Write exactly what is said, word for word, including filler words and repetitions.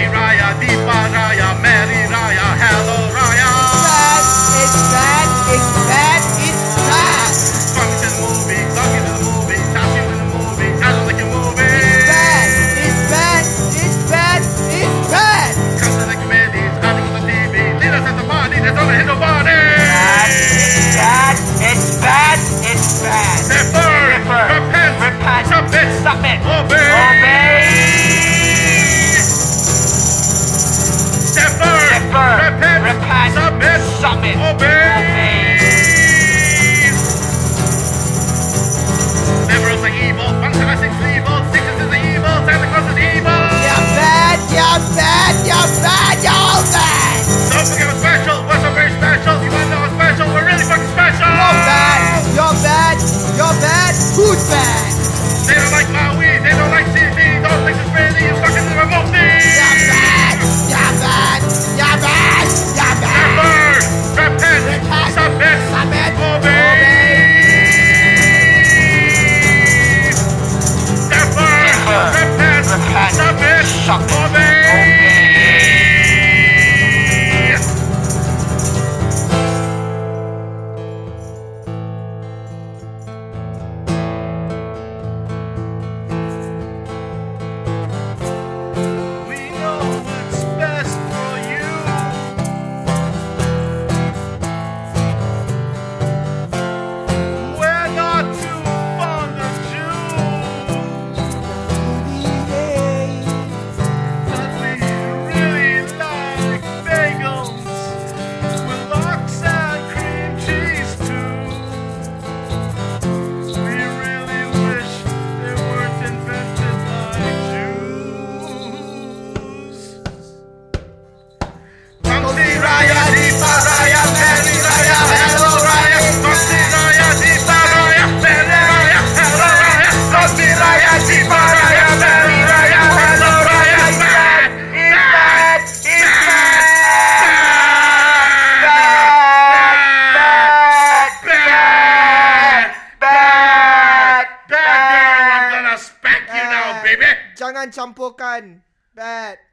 Kamsi Raya, Deepa Raya, Mary Raya, Hello Raya. It's bad, it's bad, it's bad. Fuck to the movie, fuck to the movie, top you in the movie, I don't like your movie. It's bad, it's bad, it's bad, it's bad. Come to the committees, I think it's the T V, lead us at the party, there's only hit nobody. It's bad, it's bad, it's bad. Defer, Defer, repent, repent, submit, submit, obey. obey. Defer, Defer, repent, repent, submit, submit, obey. obey. Liberals are evil, fantastic evil, Sixers is evil, Santa Claus is evil. You're bad, you're bad, you're bad, you're bad. Don't forget what's special, we're so very special. You wanna know what's special? We're really fucking special. You're bad, you're bad, you're bad. Who's bad? They don't like Maui, they don't like C D, don't think it's really you fucking remote me. You're bad, you're bad, you're bad, you're bad. Defer, repent, Repent, submit, submit, obey. Defer, Defer, repent, repent, submit, submit, obey. We know what's best for you. We're not too fond of Jews, but we really like bagels with lox and cream cheese too. We really wish they weren't invented by Jews. Kamsi Raya, Deepa Raya, Mary Raya, Hello Raya. Kamsi Raya, Deepa Raya, Mary Raya, Hello Raya. Kamsi Raya, Deepa Raya, Mary Raya, Hello Raya. It's bad, it's bad, Bad girl, I'm gonna spank you now, baby. Jangan campurkan. Bad.